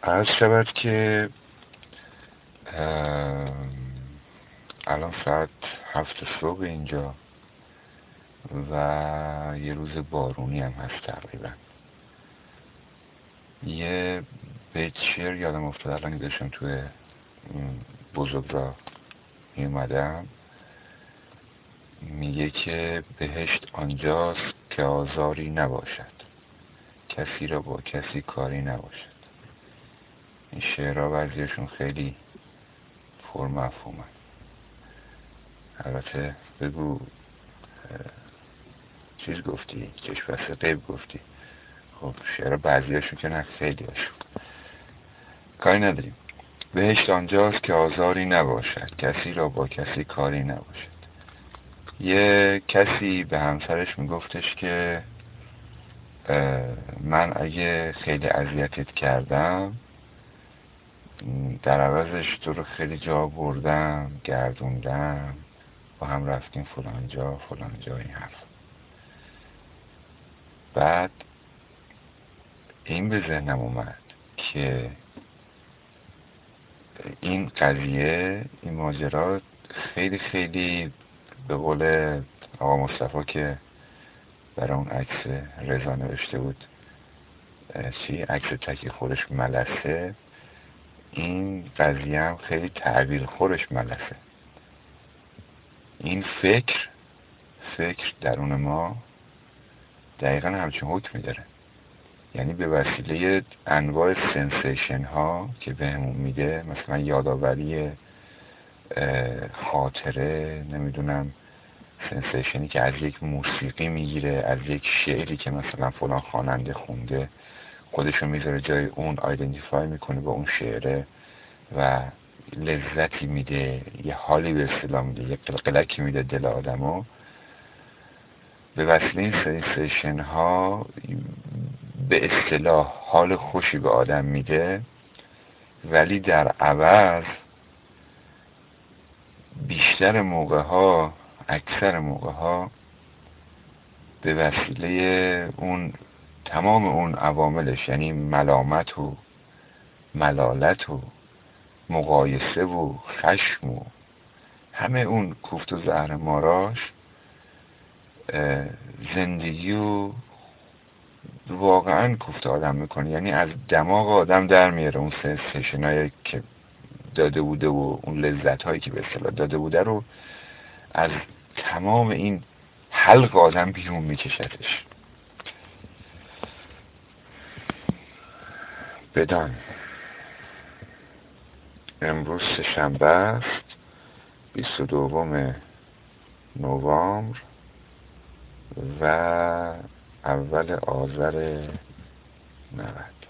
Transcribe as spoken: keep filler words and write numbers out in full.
عرض شود که الان ساعت هفت صبح اینجا و یه روز بارونی هم هست تقریبا. یه بیت شعر یادم افتاد الان داشتم توی بزرگ را میومدم، میگه که بهشت آنجاست که آزاری نباشد، کسی را با کسی کاری نباشد. این شعرها بعضیشون خیلی پر مفهومن. البته بگو چیز گفتی، چشم بسته غیب گفتی. خب شعرها بعضیشون که نه، خیلی هاشون کاری نداریم. بهشت آنجاست که آزاری نباشد، کسی را با کسی کاری نباشد. یه کسی به همسرش میگفتش که من اگه خیلی اذیتت کردم، در عوضش تو رو خیلی جا بردم، گردوندم، با هم رفتیم فلان جا فلان جا، این حرف. بعد این به ذهنم اومد که این قضیه، این ماجرا خیلی خیلی به قول آقا مصطفی که برای اون عکس رضا نوشته بود چی؟ عکس تکی خورش ملسه. این قضیه هم خیلی تعبیر خورش ملسه. این فکر فکر درون ما دقیقا همچون حکمی داره. یعنی به وسیله انواع سنسیشن ها که بهمون میده، مثلا یادآوری خاطره، نمیدونم سنسیشنی که از یک موسیقی میگیره، از یک شعری که مثلا فلان خواننده خونده، خودشو میذاره جای اون، آیدنتیفای میکنه با اون شعره و لذتی میده، یه حالی به اصطلاح میده، یه قلقلکی میده دل آدمو. به وسیله این سنسیشن ها به اصطلاح حال خوشی به آدم میده، ولی در عوض بیشتر موقع ها، اکثر موقع ها به وسیله اون تمام اون عواملش، یعنی ملامت و ملالت و مقایسه و خشم و همه اون کوفت و زهر ماراش، زندگی و واقعا کوفت آدم میکنه. یعنی از دماغ آدم در میاره اون سنسیشنایی که داده بوده و اون لذت هایی که به اصطلاح داده بوده رو از تمام این حلق آدم بیرون میکشدش. بدان امروز سه‌شنبه است، بیست و دوم نوامبر و اول آذر نود.